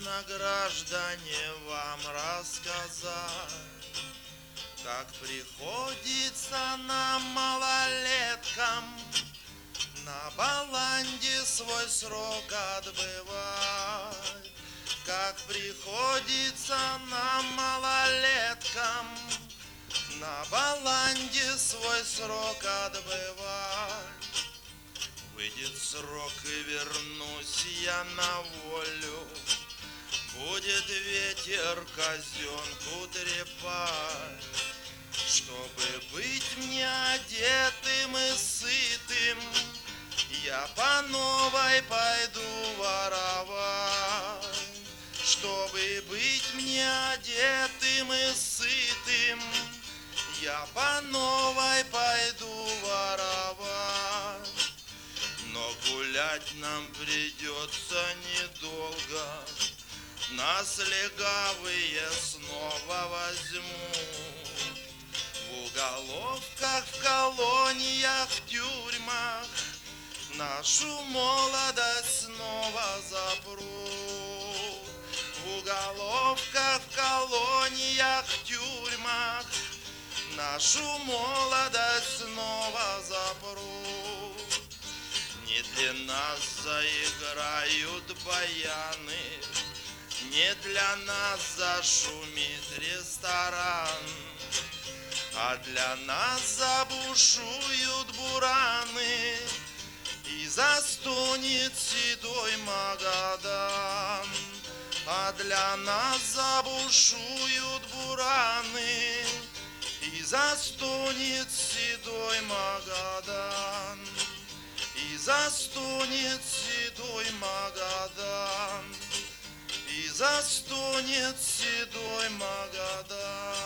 Нужно, граждане, вам рассказать, как приходится нам, малолеткам, на баланде свой срок отбывать. Как приходится нам, малолеткам, на баланде свой срок отбывать. Выйдет срок и вернусь я на волю, будет ветер казенку трепать. Чтобы быть мне одетым и сытым, я по новой пойду воровать. Чтобы быть мне одетым и сытым, я по новой пойду воровать. Но гулять нам придется недолго, нас легавые снова возьмут. В уголовках, в колониях, в тюрьмах нашу молодость снова запрут. В уголовках, в колониях, в тюрьмах нашу молодость снова запрут. Не для нас заиграют баяны, не для нас зашумит ресторан, а для нас забушуют бураны и застонет седой Магадан. А для нас забушуют бураны и застонет седой Магадан. И застонет седой Магадан, и застонет седой Магадан.